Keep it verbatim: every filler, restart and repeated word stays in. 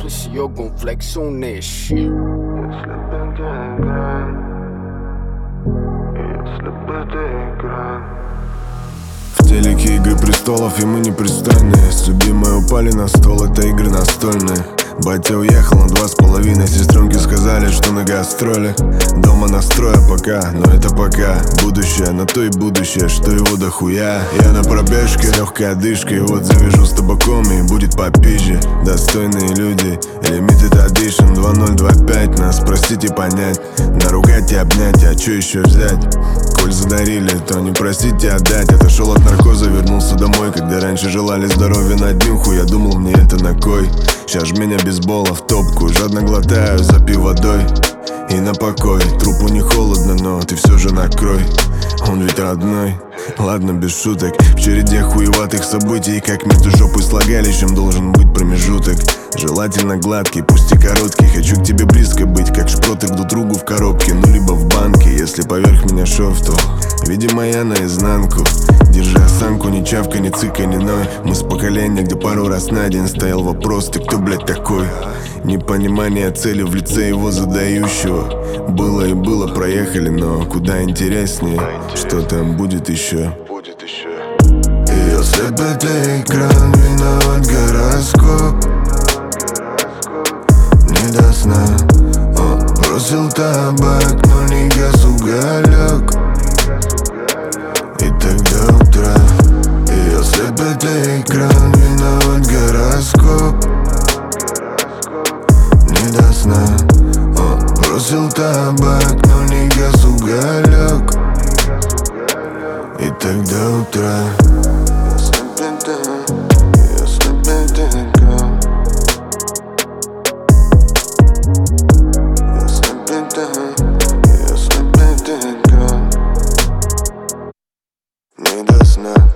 si yo gon' flex on that shit. В телеке Игры престолов, и мы непристойные. С любимой упали на стол, это игры настольные. Батя уехал на два с половиной. Сестренки сказали, что на гастроли. Дома настроя пока, но это пока. Будущее, на то и будущее, что его дохуя. Я на пробежке, легкой одышкой. Вот завяжу с табаком и будет попизже. Достойные люди, limited edition два ноль два пять. Нас простить и понять, наругать и обнять, а чё еще взять? Коль задарили, то не простить и отдать. Отошел от наркоза, вернулся домой. Когда раньше желали здоровья на днюху, я думал, мне это на кой. Сейчас ж меня бейсбола в топку, жадно глотаю, запив водой и на покой. Трупу не холодно, но ты все же накрой. Он ведь родной. Ладно, без шуток. В череде хуеватых событий, как между жопой с влагалищем должен быть промежуток. Желательно гладкий, пусть и короткий. Хочу к тебе близко быть, как шпроты к друг другу в коробке. Ну либо в банке, если поверх меня шов, то видимо я наизнанку. Держи осанку, ни чавка, ни цыка, ни ной. Мы с поколения, где пару раз на день стоял вопрос: ты кто, блядь, такой? Непонимание цели в лице его задающего. Было и было, проехали, но куда интереснее, что там будет еще. И если бы ты экран, виноват гороскоп. Не до сна, он бросил табак, но не газ уголек. И так до утра. И если бы ты экран, виноват гороскоп. Не до сна, он бросил табак, но не газ уголек. И так до утра. Не до сна.